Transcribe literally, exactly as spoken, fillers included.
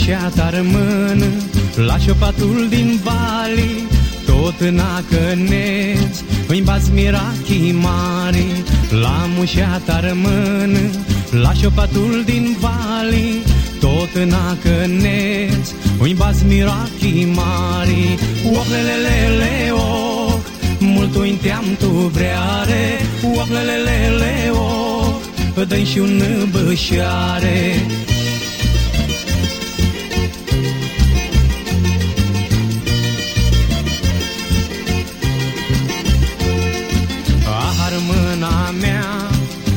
mușea ta rămână la șopatul din Bali, tot în acăneți îi bați mirachii mari. La mușea ta rămână la șopatul din Bali, tot în acăneți îi bați mirachii mari. Oclelelele, oc, mult uiteam tu vreare, oclelelele, oc, dă-i și un bășare.